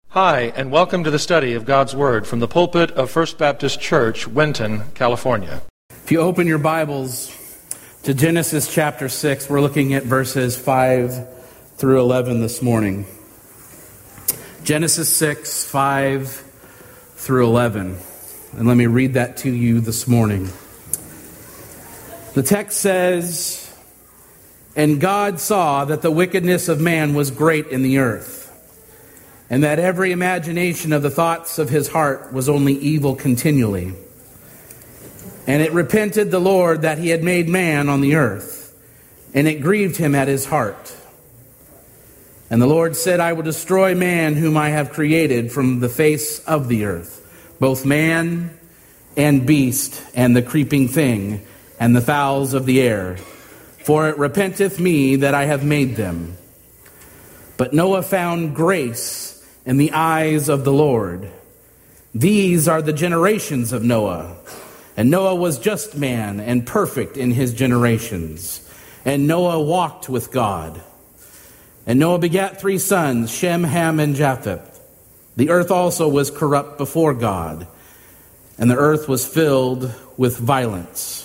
Hi, and welcome to the study of God's Word from the pulpit of First Baptist Church, Winton, California. If you open your Bibles to Genesis chapter 6, we're looking at verses 5 through 11 this morning. Genesis 6, 5 through 11. And let me read that to you this morning. The text says, "And God saw that the wickedness of man was great in the earth, and that every imagination of the thoughts of his heart was only evil continually. And it repented the Lord that he had made man on the earth, and it grieved him at his heart. And the Lord said, I will destroy man whom I have created from the face of the earth, both man and beast, and the creeping thing, and the fowls of the air. For it repenteth me that I have made them. But Noah found grace in the eyes of the Lord. These are the generations of Noah. And Noah was just man and perfect in his generations. And Noah walked with God. And Noah begat 3 sons, Shem, Ham, and Japheth. The earth also was corrupt before God, and the earth was filled with violence."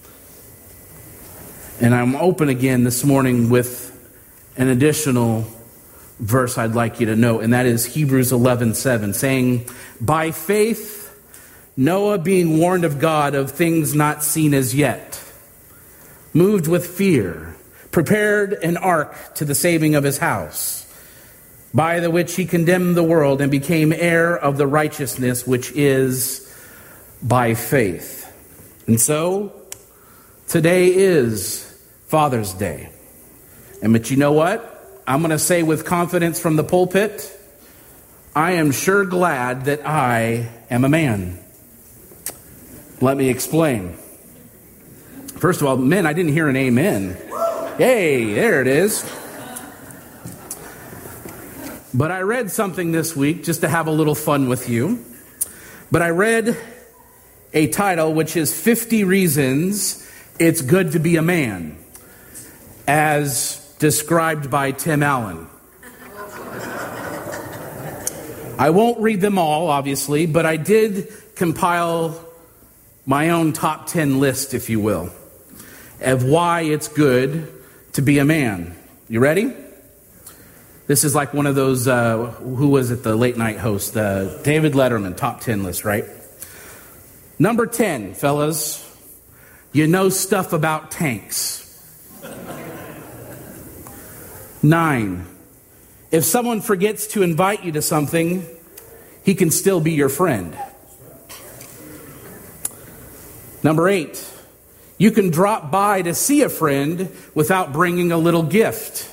And I'm open again this morning with an additional verse I'd like you to know, and that is Hebrews 11:7, saying, "By faith Noah, being warned of God of things not seen as yet, moved with fear, prepared an ark to the saving of his house, by the which he condemned the world and became heir of the righteousness which is by faith." And so, today is Father's Day. But you know what? I'm going to say with confidence from the pulpit, I am sure glad that I am a man. Let me explain. First of all, men, I didn't hear an amen. Hey, there it is. But I read something this week just to have a little fun with you. But I read a title which is 50 Reasons It's Good to Be a Man, as described by Tim Allen. I won't read them all, obviously, but I did compile my own top 10 list, if you will, of why it's good to be a man. You ready? This is like one of those, who was it, the late night host, David Letterman, top 10 list, right? Number 10, fellas, you know stuff about tanks. 9, if someone forgets to invite you to something, he can still be your friend. Number 8, you can drop by to see a friend without bringing a little gift.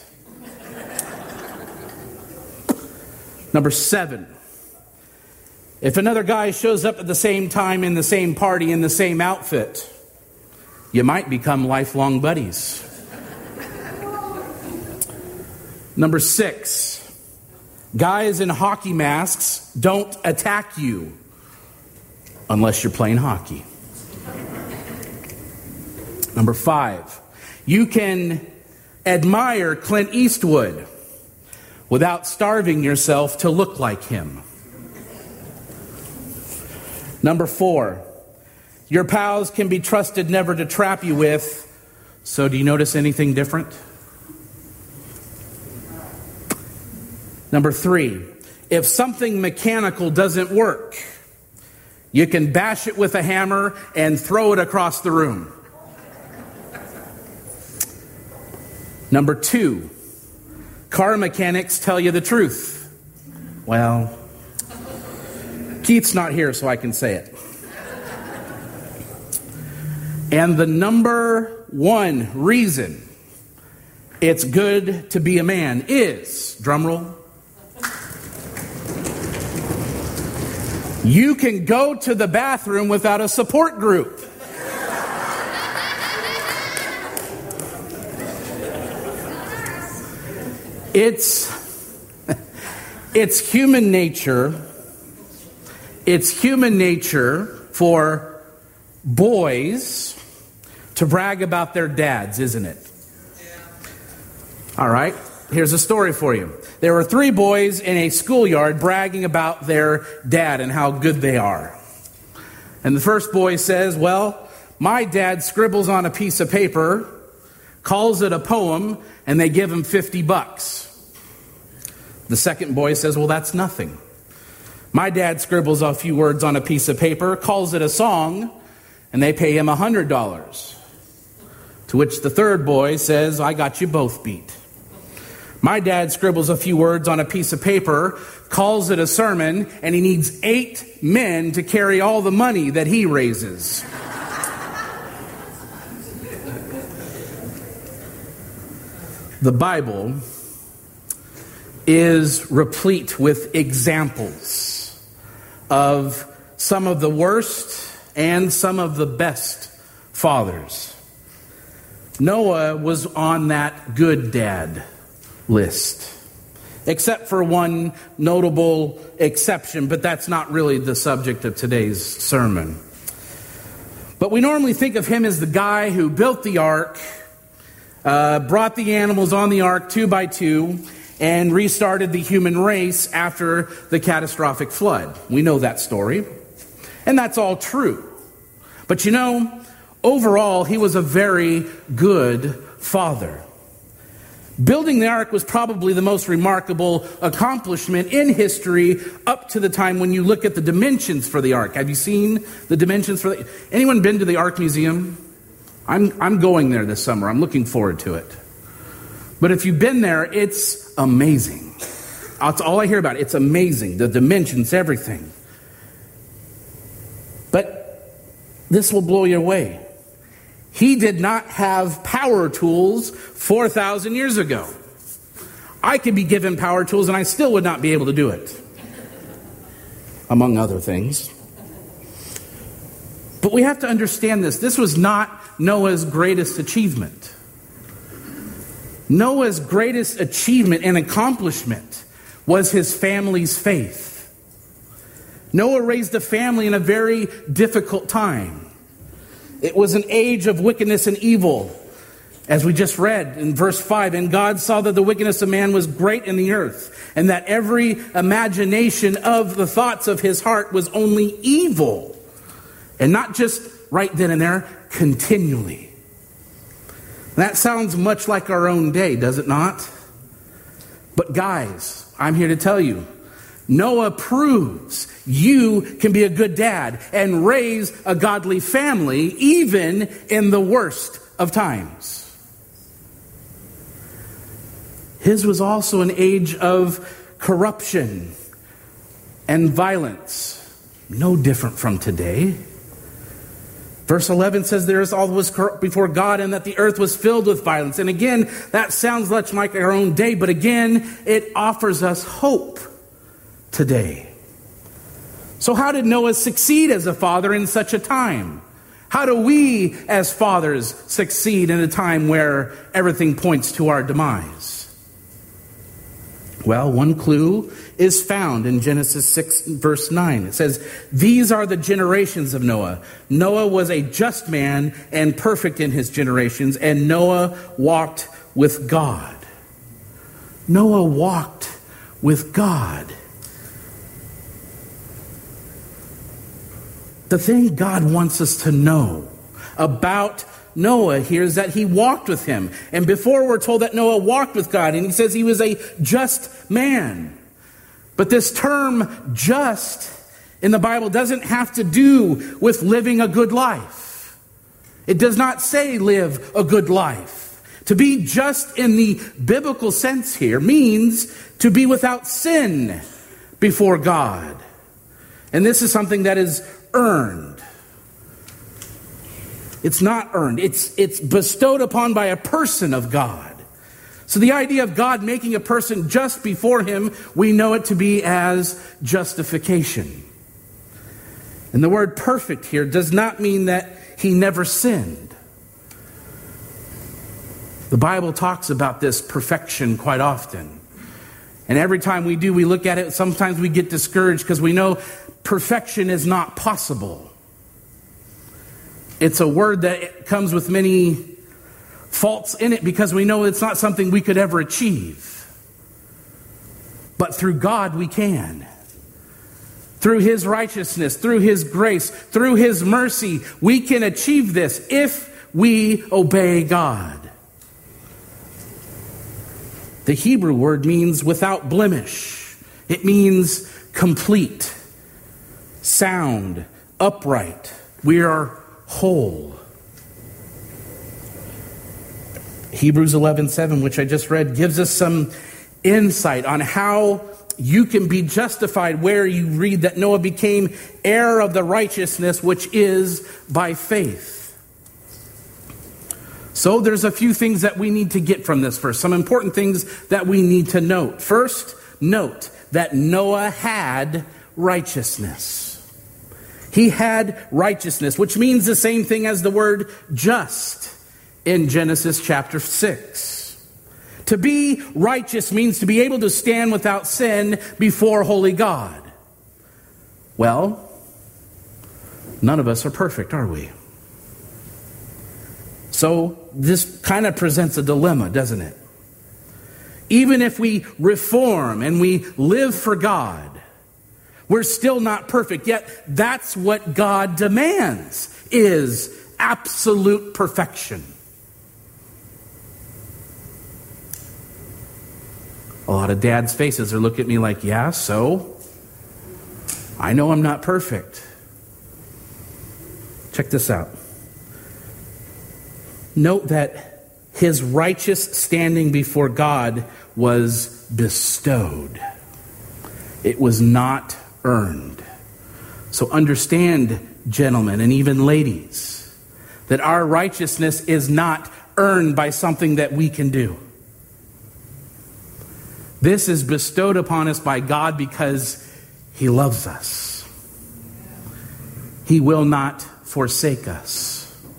Number 7, if another guy shows up at the same time in the same party in the same outfit, you might become lifelong buddies. Number 6, guys in hockey masks don't attack you unless you're playing hockey. Number 5, you can admire Clint Eastwood without starving yourself to look like him. Number 4, your pals can be trusted never to trap you with. So do you notice anything different? Number 3, if something mechanical doesn't work, you can bash it with a hammer and throw it across the room. Number 2, car mechanics tell you the truth. Well, Keith's not here, so I can say it. And the number 1 reason it's good to be a man is, drumroll, you can go to the bathroom without a support group. It's human nature. It's human nature for boys to brag about their dads, isn't it? All right, here's a story for you. there were 3 boys in a schoolyard bragging about their dad and how good they are. And the first boy says, well, my dad scribbles on a piece of paper, calls it a poem, and they give him $50. The second boy says, well, that's nothing. My dad scribbles a few words on a piece of paper, calls it a song, and they pay him $100. To which the third boy says, I got you both beat. My dad scribbles a few words on a piece of paper, calls it a sermon, and he needs 8 men to carry all the money that he raises. The Bible is replete with examples of some of the worst and some of the best fathers. Noah was on that good dad list, except for one notable exception, but that's not really the subject of today's sermon. But we normally think of him as the guy who built the ark, brought the animals on the ark 2 by 2, and restarted the human race after the catastrophic flood. We know that story. And that's all true. But you know, overall, he was a very good father. Building the ark was probably the most remarkable accomplishment in history up to the time when you look at the dimensions for the ark. Have you seen the dimensions for the... Anyone been to the Ark Museum? I'm going there this summer. I'm looking forward to it. But if you've been there, it's amazing. That's all I hear about. It's amazing. The dimensions, everything. But this will blow you away. He did not have power tools 4,000 years ago. I could be given power tools and I still would not be able to do it. Among other things. But we have to understand this. This was not Noah's greatest achievement. Noah's greatest achievement and accomplishment was his family's faith. Noah raised a family in a very difficult time. It was an age of wickedness and evil. As we just read in verse 5, and God saw that the wickedness of man was great in the earth, and that every imagination of the thoughts of his heart was only evil. And not just right then and there, continually. That sounds much like our own day, does it not? But guys, I'm here to tell you, Noah proves you can be a good dad and raise a godly family even in the worst of times. His was also an age of corruption and violence, no different from today. Verse 11 says there is all was corrupt before God and that the earth was filled with violence. And again, that sounds much like our own day, but again, it offers us hope today. So how did Noah succeed as a father in such a time? How do we as fathers succeed in a time where everything points to our demise? Well, one clue is found in Genesis 6, verse 9. It says, these are the generations of Noah. Noah was a just man and perfect in his generations, and Noah walked with God. Noah walked with God. The thing God wants us to know about Noah here is that he walked with him. And before we're told that Noah walked with God, and he says he was a just man. But this term just in the Bible doesn't have to do with living a good life. It does not say live a good life. To be just in the biblical sense here means to be without sin before God. And this is something that is earned. It's not earned. It's bestowed upon by a person of God. So the idea of God making a person just before him, we know it to be as justification. And the word perfect here does not mean that he never sinned. The Bible talks about this perfection quite often. And every time we do, we look at it, sometimes we get discouraged because we know perfection is not possible. It's a word that comes with many faults in it because we know it's not something we could ever achieve. But through God we can. Through His righteousness, through His grace, through His mercy, we can achieve this if we obey God. The Hebrew word means without blemish. It means complete, sound, upright. We are whole. Hebrews 11:7, which I just read, gives us some insight on how you can be justified, where you read that Noah became heir of the righteousness which is by faith. So there's a few things that we need to get from this verse, some important things that we need to note. First, note that Noah had righteousness. He had righteousness, which means the same thing as the word just in Genesis chapter 6. To be righteous means to be able to stand without sin before holy God. Well, none of us are perfect, are we? So this kind of presents a dilemma, doesn't it? Even if we reform and we live for God, we're still not perfect. Yet that's what God demands, is absolute perfection. A lot of dads' faces are looking at me like, yeah, so? I know I'm not perfect. Check this out. Note that his righteous standing before God was bestowed. It was not earned. So understand, gentlemen, and even ladies, that our righteousness is not earned by something that we can do. This is bestowed upon us by God because He loves us. He will not forsake us.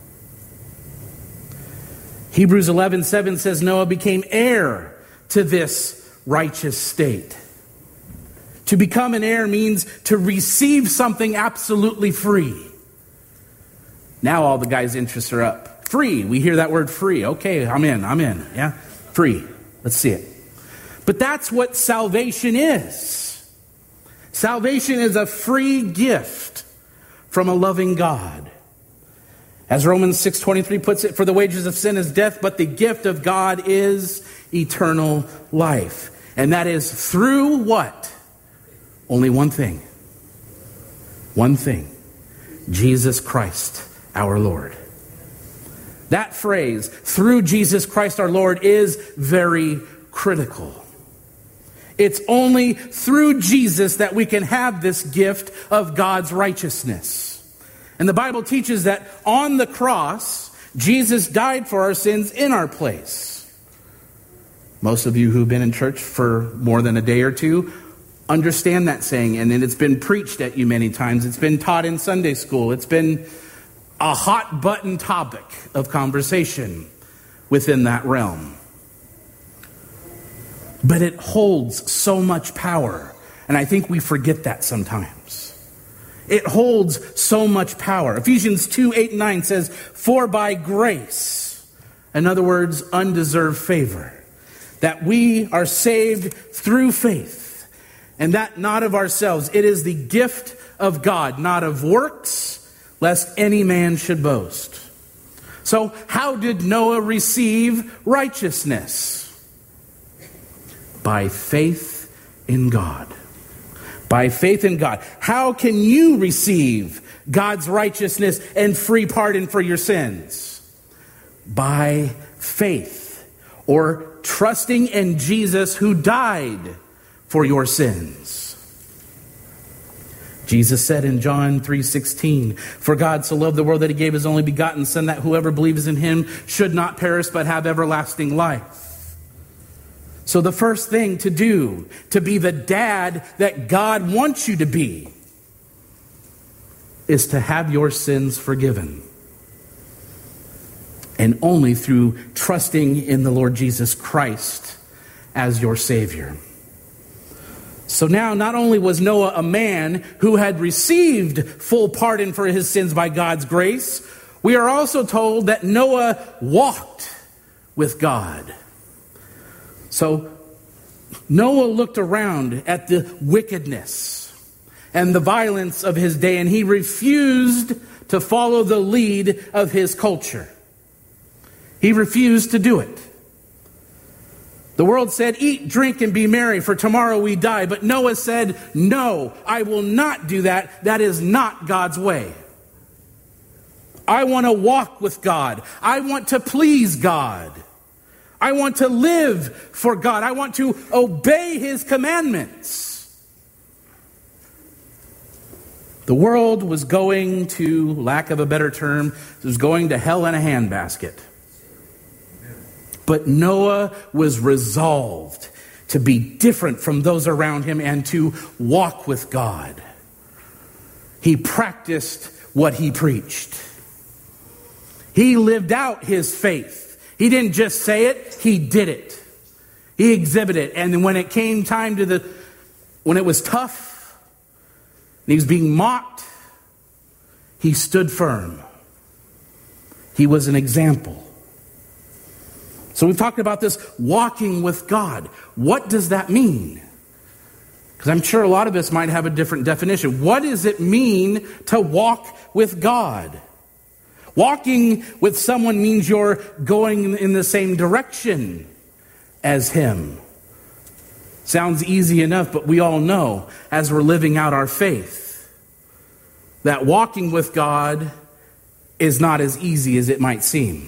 Hebrews 11:7 says Noah became heir to this righteous state. To become an heir means to receive something absolutely free. Now all the guys' interests are up. Free. We hear that word free. Okay, I'm in. Yeah, free. Let's see it. But that's what salvation is. Salvation is a free gift from a loving God. As Romans 6:23 puts it, for the wages of sin is death, but the gift of God is eternal life. And that is through what? Only one thing. One thing. Jesus Christ, our Lord. That phrase, through Jesus Christ our Lord, is very critical. It's only through Jesus that we can have this gift of God's righteousness. And the Bible teaches that on the cross, Jesus died for our sins in our place. Most of you who've been in church for more than a day or two understand that saying, and it's been preached at you many times. It's been taught in Sunday school. It's been a hot button topic of conversation within that realm. But it holds so much power, and I think we forget that sometimes. It holds so much power. Ephesians 2:8-9 says, for by grace, in other words, undeserved favor, that we are saved through faith, and that not of ourselves. It is the gift of God, not of works, lest any man should boast. So how did Noah receive righteousness? By faith in God. By faith in God. How can you receive God's righteousness and free pardon for your sins? By faith, or trusting in Jesus who died for your sins. Jesus said in John 3:16, for God so loved the world that He gave His only begotten Son, that whoever believes in Him should not perish but have everlasting life. So the first thing to do to be the dad that God wants you to be is to have your sins forgiven. And only through trusting in the Lord Jesus Christ as your Savior. So now not only was Noah a man who had received full pardon for his sins by God's grace, we are also told that Noah walked with God. So Noah looked around at the wickedness and the violence of his day, and he refused to follow the lead of his culture. He refused to do it. The world said, "Eat, drink, and be merry, for tomorrow we die." But Noah said, "No, I will not do that. That is not God's way. I want to walk with God. I want to please God. I want to live for God. I want to obey His commandments." The world was going to, lack of a better term, was going to hell in a handbasket. But Noah was resolved to be different from those around him and to walk with God. He practiced what he preached. He lived out his faith. He didn't just say it, he did it. He exhibited it. And when it came time to when it was tough, and he was being mocked, he stood firm. He was an example. So we've talked about this walking with God. What does that mean? Because I'm sure a lot of us might have a different definition. What does it mean to walk with God? Walking with someone means you're going in the same direction as Him. Sounds easy enough, but we all know as we're living out our faith that walking with God is not as easy as it might seem.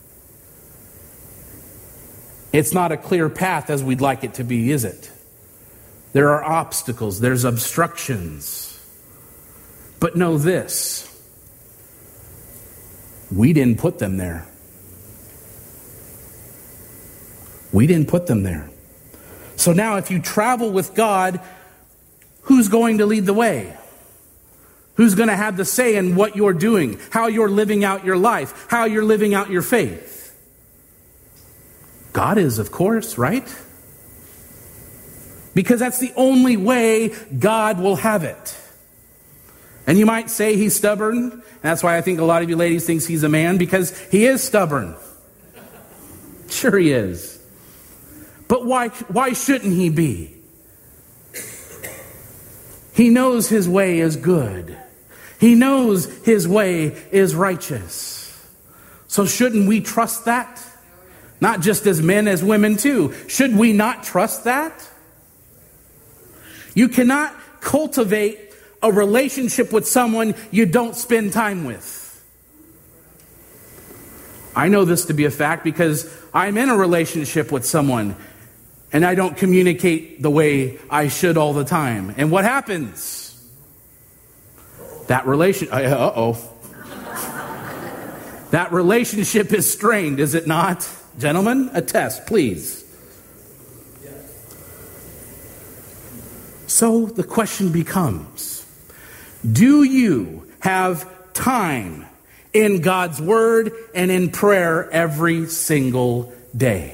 It's not a clear path as we'd like it to be, is it? There are obstacles, there's obstructions. But know this, we didn't put them there. We didn't put them there. So now if you travel with God, who's going to lead the way? Who's going to have the say in what you're doing, how you're living out your life, how you're living out your faith? God is, of course, right? Because that's the only way God will have it. And you might say he's stubborn. And that's why I think a lot of you ladies think he's a man, because he is stubborn. Sure he is. But why shouldn't he be? He knows his way is good. He knows his way is righteous. So shouldn't we trust that? Not just as men, as women too. Should we not trust that? You cannot cultivate a relationship with someone you don't spend time with. I know this to be a fact because I'm in a relationship with someone and I don't communicate the way I should all the time. And what happens? That relationship is strained, is it not? Gentlemen, attest, please. So the question becomes, do you have time in God's Word and in prayer every single day?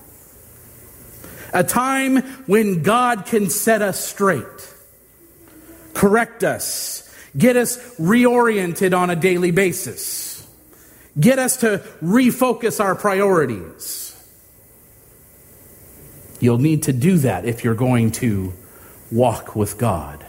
A time when God can set us straight, correct us, get us reoriented on a daily basis. Get us to refocus our priorities. You'll need to do that if you're going to walk with God.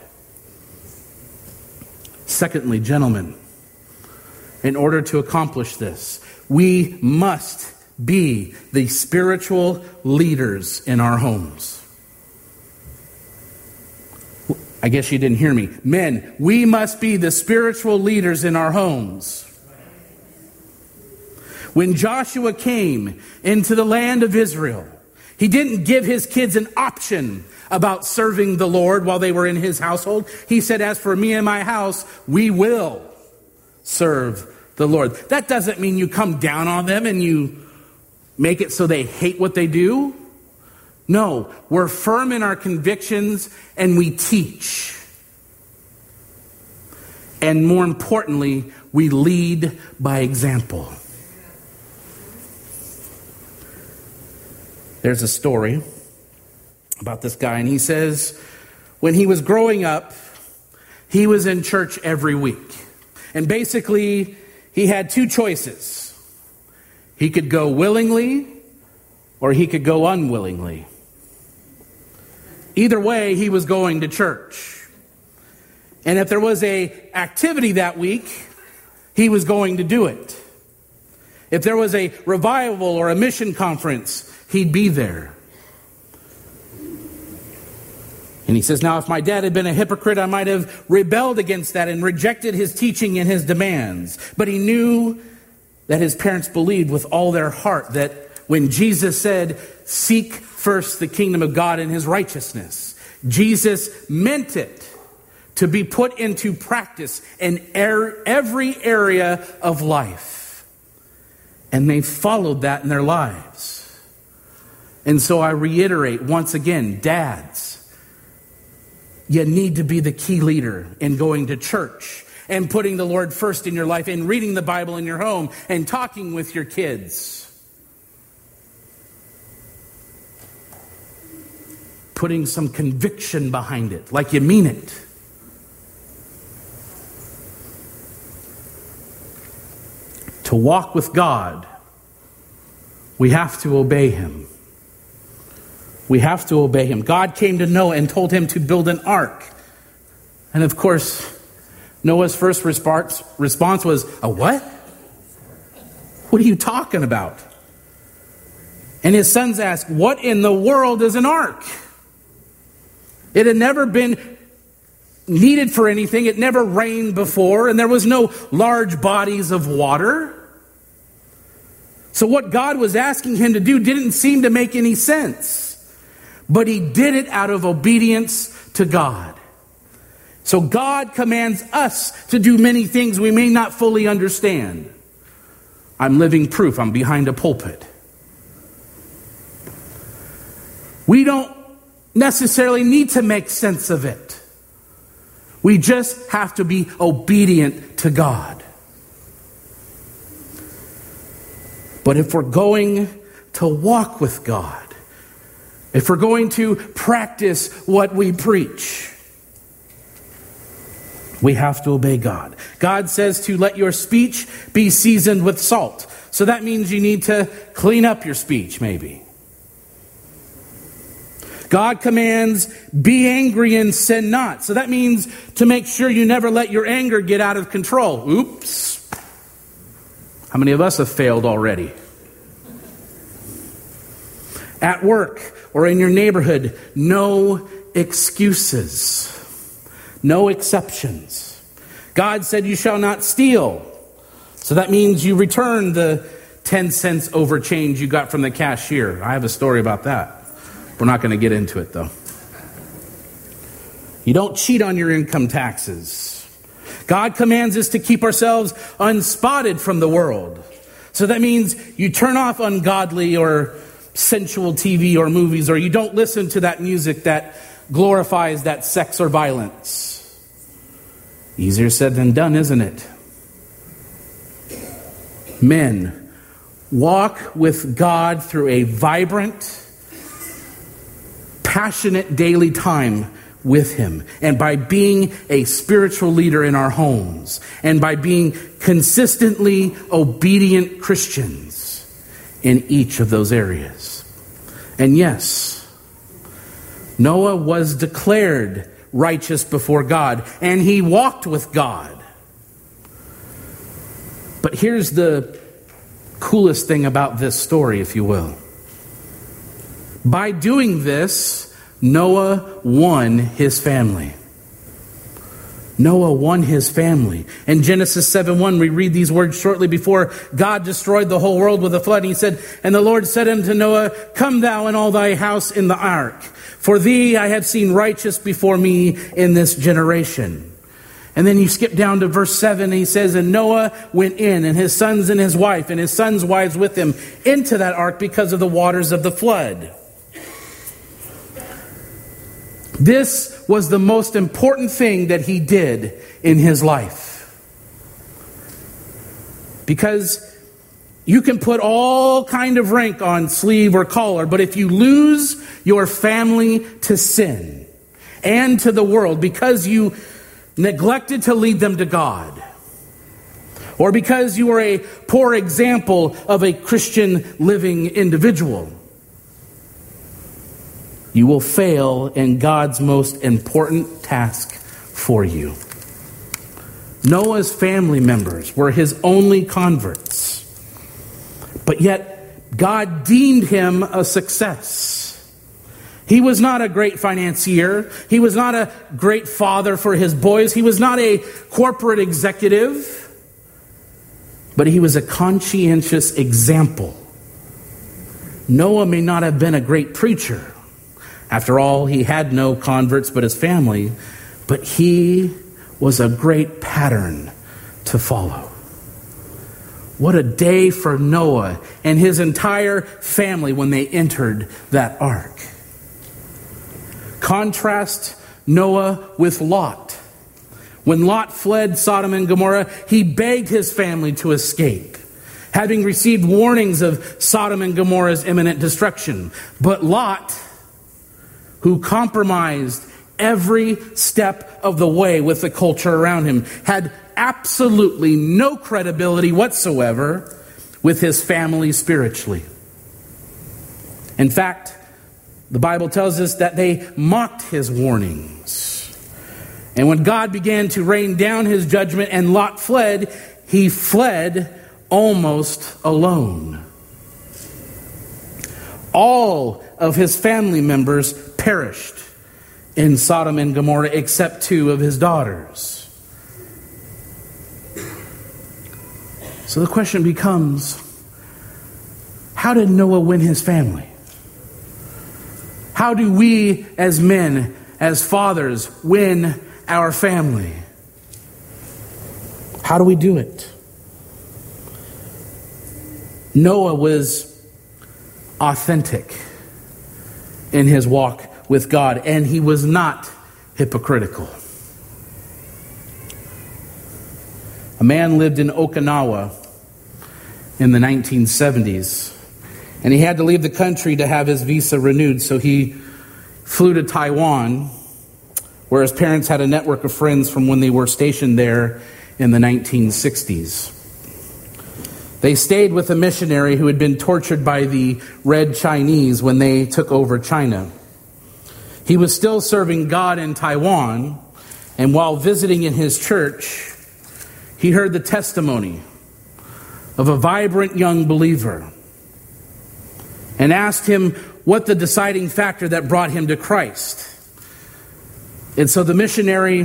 Secondly, gentlemen, in order to accomplish this, we must be the spiritual leaders in our homes. I guess you didn't hear me. Men, we must be the spiritual leaders in our homes. When Joshua came into the land of Israel, he didn't give his kids an option about serving the Lord while they were in his household. He said, as for me and my house, we will serve the Lord. That doesn't mean you come down on them and you make it so they hate what they do. No, we're firm in our convictions and we teach. And more importantly, we lead by example. There's a story about this guy, and he says when he was growing up, he was in church every week. And basically, he had two choices. He could go willingly, or he could go unwillingly. Either way, he was going to church. And if there was an activity that week, he was going to do it. If there was a revival or a mission conference, he'd be there. And he says, now if my dad had been a hypocrite, I might have rebelled against that and rejected his teaching and his demands. But he knew that his parents believed with all their heart that when Jesus said, seek first the kingdom of God and his righteousness, Jesus meant it to be put into practice in every area of life. And they followed that in their lives. And so I reiterate once again, dads, you need to be the key leader in going to church and putting the Lord first in your life and reading the Bible in your home and talking with your kids. Putting some conviction behind it, like you mean it. To walk with God, we have to obey him. We have to obey him. God came to Noah and told him to build an ark. And of course, Noah's first response was, a what? What are you talking about? And his sons asked, what in the world is an ark? It had never been needed for anything. It never rained before, and there was no large bodies of water. So what God was asking him to do didn't seem to make any sense. But he did it out of obedience to God. So God commands us to do many things we may not fully understand. I'm living proof. I'm behind a pulpit. We don't necessarily need to make sense of it. We just have to be obedient to God. But if we're going to walk with God, if we're going to practice what we preach, we have to obey God. God says to let your speech be seasoned with salt. So that means you need to clean up your speech, maybe. God commands, be angry and sin not. So that means to make sure you never let your anger get out of control. Oops. How many of us have failed already? At work or in your neighborhood, no excuses. No exceptions. God said you shall not steal. So that means you return the 10 cents over change you got from the cashier. I have a story about that. We're not going to get into it though. You don't cheat on your income taxes. God commands us to keep ourselves unspotted from the world. So that means you turn off ungodly or sensual TV or movies, or you don't listen to that music that glorifies that sex or violence. Easier said than done, isn't it? Men, walk with God through a vibrant, passionate daily time with him, and by being a spiritual leader in our homes, and by being consistently obedient Christians in each of those areas. And yes, Noah was declared righteous before God, and he walked with God. But here's the coolest thing about this story, if you will. By doing this, Noah won his family. Noah won his family. In Genesis 7:1, we read these words shortly before God destroyed the whole world with a flood. And he said, and the Lord said unto Noah, come thou and all thy house in the ark. For thee I have seen righteous before me in this generation. And then you skip down to verse 7, and he says, and Noah went in, and his sons and his wife, and his sons' wives with him, into that ark because of the waters of the flood. This was the most important thing that he did in his life. Because you can put all kind of rank on sleeve or collar, but if you lose your family to sin and to the world because you neglected to lead them to God, or because you were a poor example of a Christian living individual, you will fail in God's most important task for you. Noah's family members were his only converts, but yet God deemed him a success. He was not a great financier. He was not a great father for his boys. He was not a corporate executive, but he was a conscientious example. Noah may not have been a great preacher. After all, he had no converts but his family, but he was a great pattern to follow. What a day for Noah and his entire family when they entered that ark. Contrast Noah with Lot. When Lot fled Sodom and Gomorrah, he begged his family to escape, having received warnings of Sodom and Gomorrah's imminent destruction. But Lot, who compromised every step of the way with the culture around him, had absolutely no credibility whatsoever with his family spiritually. In fact, the Bible tells us that they mocked his warnings. And when God began to rain down his judgment and Lot fled, he fled almost alone. All of his family members perished in Sodom and Gomorrah except 2 of his daughters. So the question becomes, how did Noah win his family? How do we as men, as fathers, win our family? How do we do it? Noah was authentic in his walk with God, and he was not hypocritical. A man lived in Okinawa in the 1970s, and he had to leave the country to have his visa renewed, so he flew to Taiwan, where his parents had a network of friends from when they were stationed there in the 1960s. They stayed with a missionary who had been tortured by the Red Chinese when they took over China. He was still serving God in Taiwan, and while visiting in his church, he heard the testimony of a vibrant young believer and asked him what the deciding factor that brought him to Christ. And so the missionary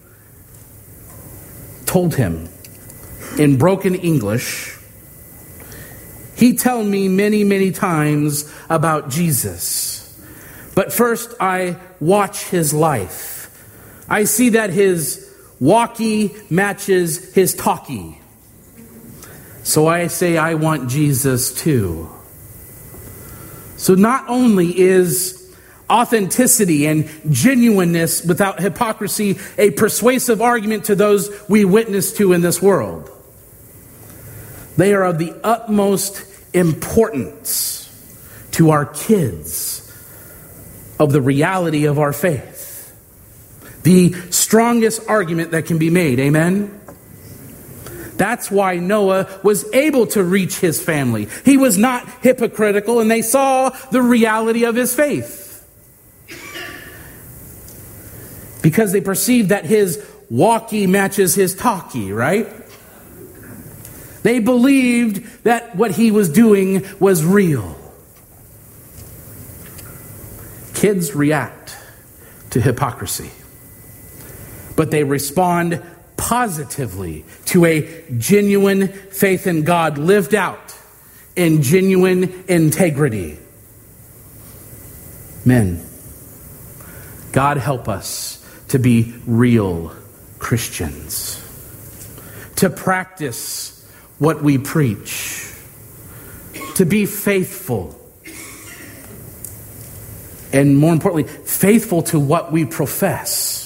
told him in broken English, "He told me many, many times about Jesus. But first I watch his life. I see that his walkie matches his talkie. So I say I want Jesus too." So not only is authenticity and genuineness without hypocrisy a persuasive argument to those we witness to in this world, they are of the utmost importance to our kids of the reality of our faith. The strongest argument that can be made, amen? That's why Noah was able to reach his family. He was not hypocritical, and they saw the reality of his faith. Because they perceived that his walkie matches his talkie, right? They believed that what he was doing was real. Kids react to hypocrisy, but they respond positively to a genuine faith in God lived out in genuine integrity. Men, God help us to be real Christians, to practice what we preach, to be faithful, and more importantly, faithful to what we profess,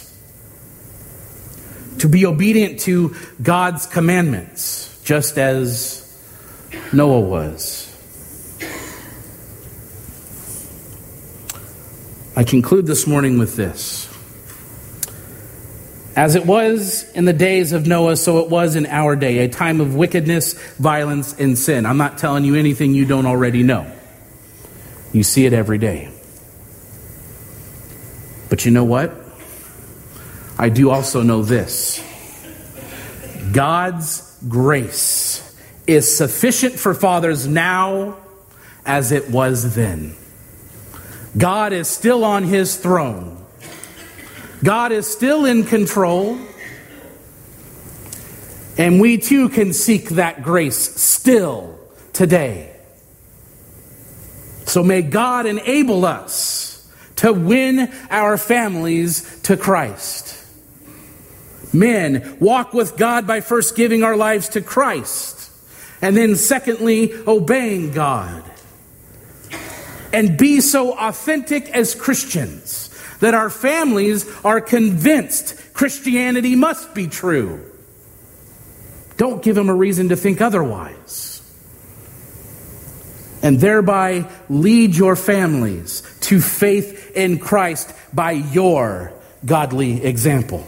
to be obedient to God's commandments, just as Noah was. I conclude this morning with this. As it was in the days of Noah, so it was in our day, a time of wickedness, violence, and sin. I'm not telling you anything you don't already know. You see it every day. But you know what? I do also know this. God's grace is sufficient for fathers now as it was then. God is still on his throne. God is still in control. And we too can seek that grace still today. So may God enable us to win our families to Christ. Men, walk with God by first giving our lives to Christ, and then secondly, obeying God. And be so authentic as Christians that our families are convinced Christianity must be true. Don't give them a reason to think otherwise. And thereby lead your families to faith in Christ by your godly example.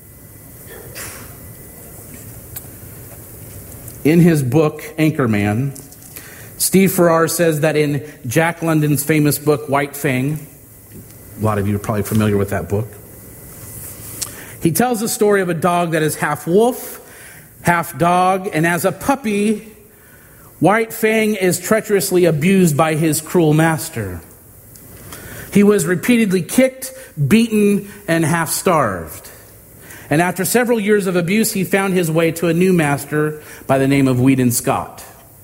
In his book, Anchorman, Steve Farrar says that in Jack London's famous book, White Fang, a lot of you are probably familiar with that book, he tells the story of a dog that is half wolf, half dog, and as a puppy, White Fang is treacherously abused by his cruel master. He was repeatedly kicked, beaten, and half starved. And after several years of abuse, he found his way to a new master by the name of Weedon Scott.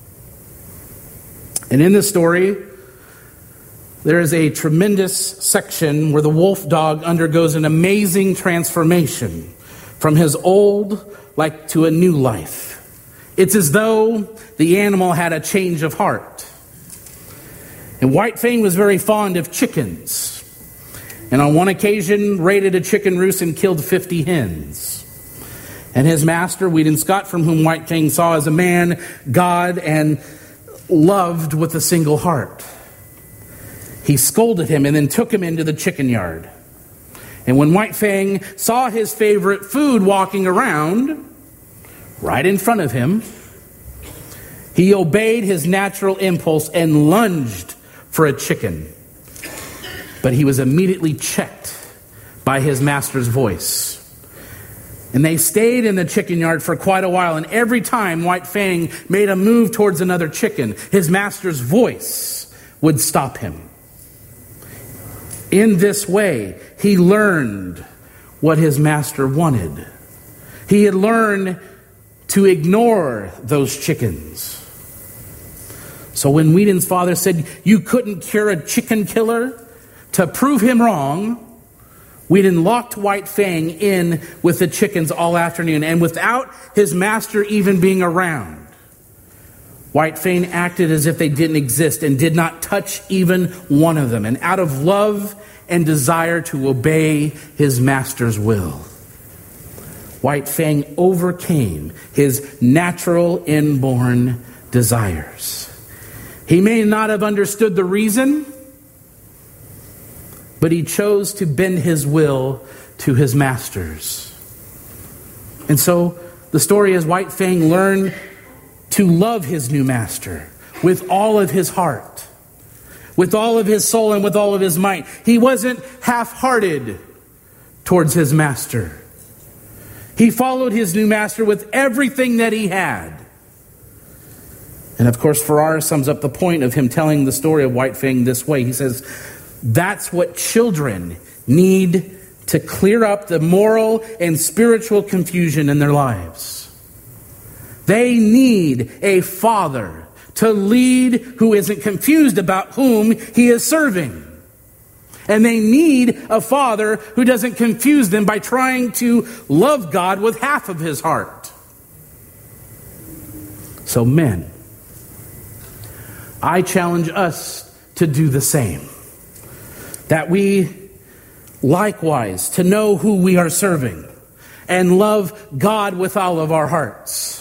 And in this story, there is a tremendous section where the wolf dog undergoes an amazing transformation from his old life to a new life. It's as though the animal had a change of heart. And White Fang was very fond of chickens. And on one occasion, raided a chicken roost and killed 50 hens. And his master, Weedon Scott, from whom White Fang saw as a man, God, and loved with a single heart, he scolded him and then took him into the chicken yard. And when White Fang saw his favorite food walking around right in front of him, he obeyed his natural impulse and lunged for a chicken. But he was immediately checked by his master's voice. And they stayed in the chicken yard for quite a while. And every time White Fang made a move towards another chicken, his master's voice would stop him. In this way, he learned what his master wanted. He had learned to ignore those chickens. So when Weedon's father said, "You couldn't cure a chicken killer," to prove him wrong, Weedon locked White Fang in with the chickens all afternoon. And without his master even being around, White Fang acted as if they didn't exist and did not touch even one of them. And out of love and desire to obey his master's will, White Fang overcame his natural inborn desires. He may not have understood the reason, but he chose to bend his will to his master's. And so the story is White Fang learned to love his new master with all of his heart, with all of his soul, and with all of his might. He wasn't half-hearted towards his master. He followed his new master with everything that he had. And of course, Farrar sums up the point of him telling the story of White Fang this way. He says, that's what children need to clear up the moral and spiritual confusion in their lives. They need a father to lead who isn't confused about whom he is serving. And they need a father who doesn't confuse them by trying to love God with half of his heart. So men, I challenge us to do the same. That we likewise to know who we are serving and love God with all of our hearts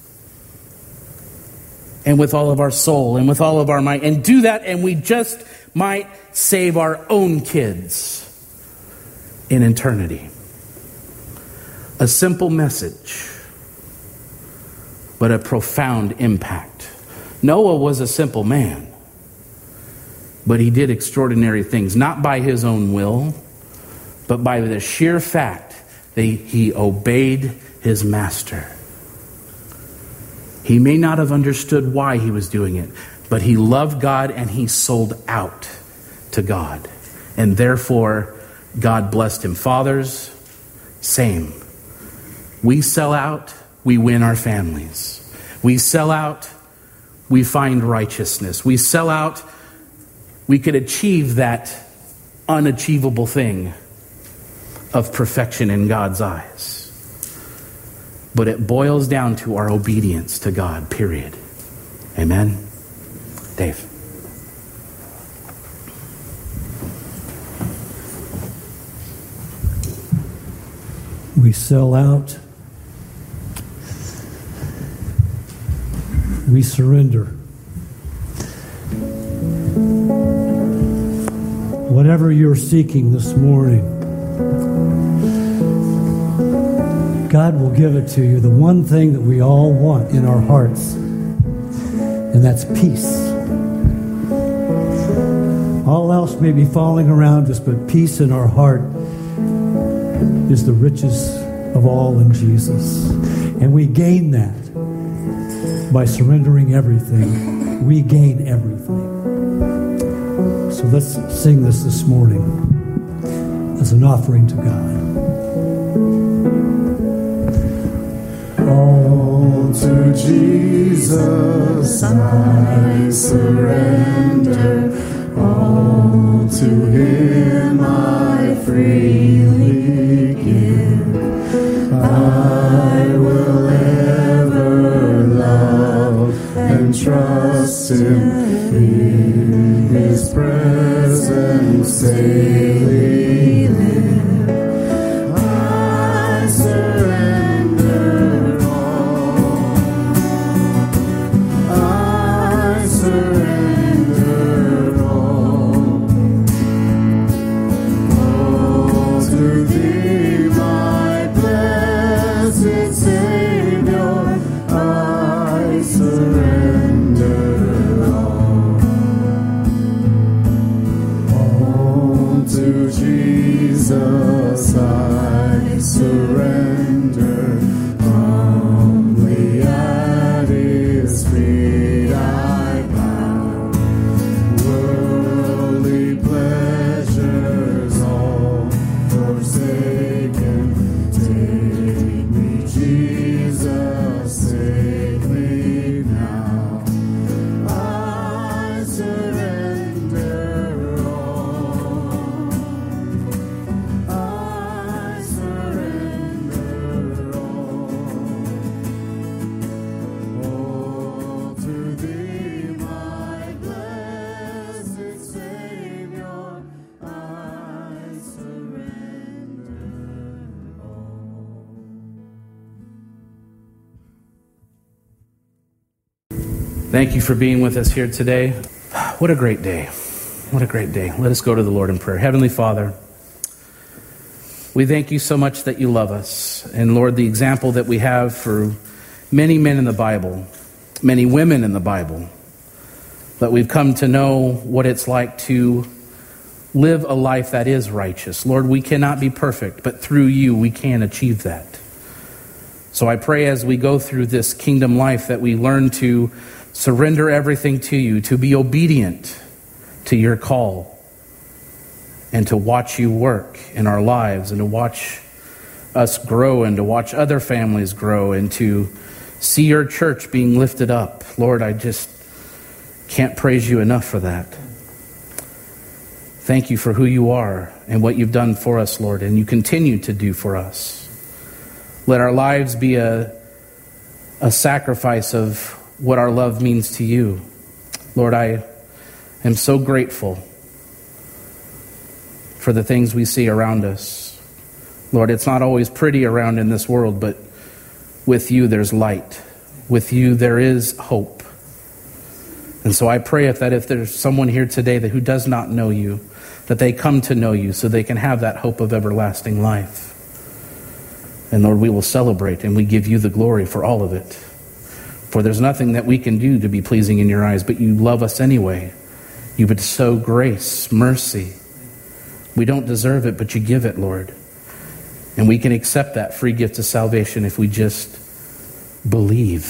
and with all of our soul and with all of our might, and do that, and we just might save our own kids in eternity. A simple message, but a profound impact. Noah was a simple man, but he did extraordinary things, not by his own will, but by the sheer fact that he obeyed his master. He may not have understood why he was doing it, but he loved God and he sold out to God. And therefore, God blessed him. Fathers, same. We sell out, we win our families. We sell out, we find righteousness. We sell out, we could achieve that unachievable thing of perfection in God's eyes. But it boils down to our obedience to God, period. Amen? Dave. We sell out. We surrender. Whatever you're seeking this morning, God will give it to you. The one thing that we all want in our hearts, and that's peace. All else may be falling around us, but peace in our heart is the riches of all in Jesus. And we gain that by surrendering everything. We gain everything. So let's sing this morning as an offering to God. All to Jesus I surrender. All to Him I freely give. I will ever love and trust Him. In His presence daily live. I surrender all. I surrender all. All to Thee, my blessed Savior. I surrender all. All to Jesus I surrender. Humbly at His feet I bow. Worldly pleasures all forsaken. Take me, Jesus, take me now. I surrender all. I surrender all to Thee, my blessed Savior. I surrender all. Thank you for being with us here today. What a great day. What a great day. Let us go to the Lord in prayer. Heavenly Father, we thank you so much that you love us. And Lord, the example that we have for many men in the Bible, many women in the Bible, that we've come to know what it's like to live a life that is righteous. Lord, we cannot be perfect, but through you we can achieve that. So I pray as we go through this kingdom life that we learn to surrender everything to you, to be obedient to your call, and to watch you work in our lives, and to watch us grow, and to watch other families grow, and to see your church being lifted up. Lord, I just can't praise you enough for that. Thank you for who you are and what you've done for us, Lord, and you continue to do for us. Let our lives be a sacrifice of what our love means to you. Lord, I am so grateful for the things we see around us. Lord, it's not always pretty around in this world, but with you there's light. With you there is hope. And so I pray if there's someone here today who does not know you, that they come to know you so they can have that hope of everlasting life. And Lord, we will celebrate and we give you the glory for all of it. For there's nothing that we can do to be pleasing in your eyes, but you love us anyway. You bestow grace, mercy, We don't deserve it, but you give it, Lord. And we can accept that free gift of salvation if we just believe.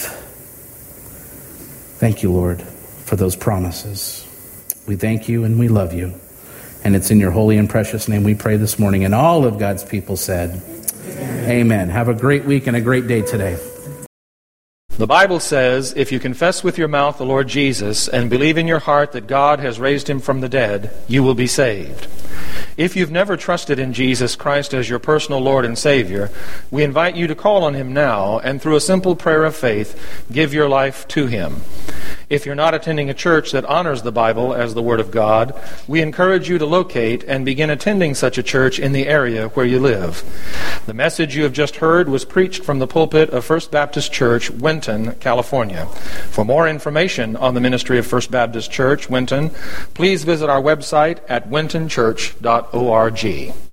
Thank you, Lord, for those promises. We thank you and we love you. And it's in your holy and precious name we pray this morning. And all of God's people said, Amen. Have a great week and a great day today. The Bible says, if you confess with your mouth the Lord Jesus and believe in your heart that God has raised him from the dead, you will be saved. If you've never trusted in Jesus Christ as your personal Lord and Savior, we invite you to call on him now and through a simple prayer of faith, give your life to him. If you're not attending a church that honors the Bible as the Word of God, we encourage you to locate and begin attending such a church in the area where you live. The message you have just heard was preached from the pulpit of First Baptist Church, Winton, California. For more information on the ministry of First Baptist Church, Winton, please visit our website at wintonchurch.org.